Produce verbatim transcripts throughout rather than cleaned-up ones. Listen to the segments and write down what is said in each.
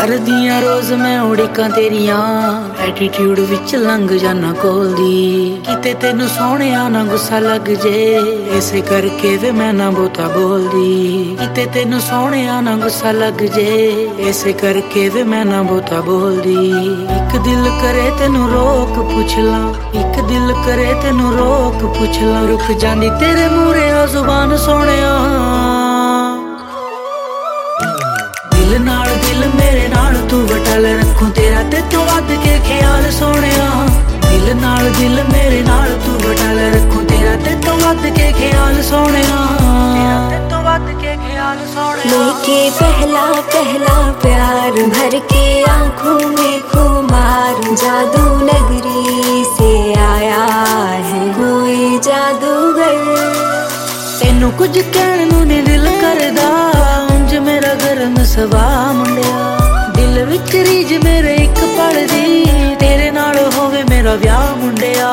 करदियां रोज मैं उड़िकां तेरियां एटीट्यूड विच लंघ जाना कोल दी किते तेनू सोहणिया ना गुस्सा लग जे इसे करके वे मैं ना बहुता बोलदी किते तेनू सोहणिया ना गुस्सा लग जे इसे करके वे मैं ना बहुता बोलदी एक दिल करे तेनू रोक पुछ ला एक दिल करे तेनू रोक पुछ ला रुक जांदी तेरे मूहरे आ जुबान सोहणिया दिल नाल दिल मेरे नाल तू वटल रखूं तेरा ते तो वध के ख्याल सोहणिया दिल नाल दिल मेरे नाल तू वटल रखूं तेरा ते तो वध के ख्याल सोहणिया तेरा ते तो वध के ख्याल सोहणिया लेके पहला पहला प्यार भर के आंखों में खुमार जादू नगरी से आया है कोई जादूगर तेनू कुछ कहण नूं नी दिल करदा मेरा गरम सवा मुंडिया दिल विच रीज मेरे एक पल दी तेरे नाल होवे मेरा व्याह मुंडिया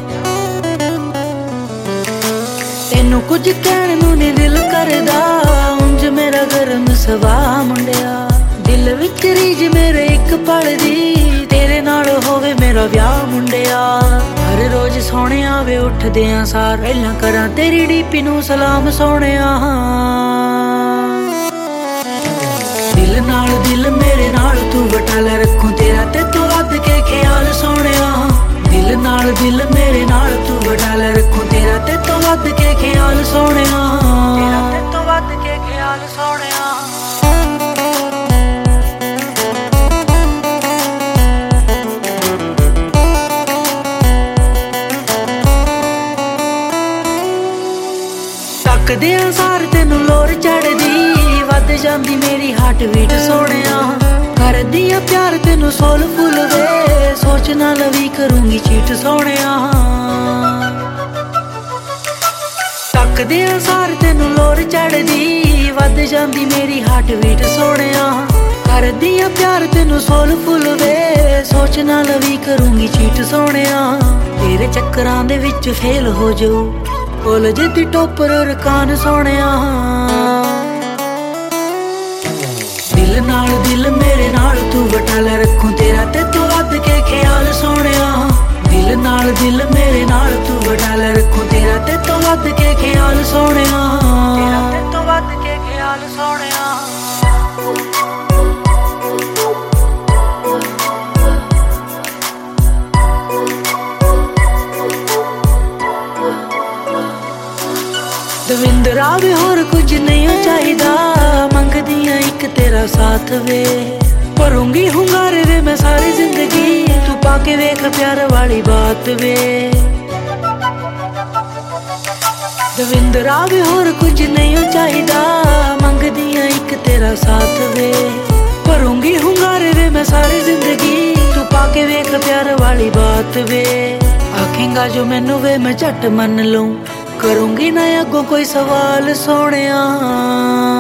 तेनू कुछ कहण नूं नी दिल करदा उंज मेरा गरम सवा मुंडिया दिल विच रीज मेरे एक पल दी तेरे नाल होवे मेरा व्याह मुंडिया हर रोज सोहणिया वे उठदियां सार पहलां करां तेरी डीपी नूं सलाम सोहणिया दिल नाल दिल मेरे नाल तू वटल रखूं तेरा ते तो वध के ख्याल सोहणिया दिल नाल दिल मेरे नाल तू वटल रखूं तेरा ते तो वध के ख्याल सोहणिया तेरा ते तो वध के ख्याल सोहणिया तकदियां सार तेनू लोर चढ़दी वध जांदी मेरी हार्ट बीट सोहणिया करदियां प्यार तेनू सोलफुल वे सोच ना लवी करूंगी चीट सोहणिया तकदियां सार तेनू लोर चढ़दी वध जांदी मेरी हार्ट बीट सोहणिया करदियां प्यार तेनू सोलफुल वे सोच ना लवी करूंगी चीट सोहणिया तेरे चक्करां दे विच फेल हो जाऊं कॉलेज दी टॉपर रकान सोहणिया दिल नाल दिल मेरे नाल तू वटल रखूं तेरा ते तो वध के ख्याल सोहणिया दिल नाल दिल मेरे नाल तू वटल रखूं तेरा ते तो वध के ख्याल सोहणिया तेरा ते तो वध के ख्याल सोहणिया दविंदरा वे होर कुछ नहीं चाहिदा मंगदियां एक तेरा साथ वे भरूंगी हुंगारे वे मैं सारी जिंदगी तू पाके वेख प्यार वाली बात वे दविंदरा वे होर कुछ नहीं चाहिदा मंगदियां एक तेरा साथ वे भरूंगी हुंगारे वे मैं सारी जिंदगी तू पाके वेख प्यार वाली बात वे आखेंगा जो मैनू वे मैं झट मन लूं करूंगी ना अगों कोई सवाल सोहणिया।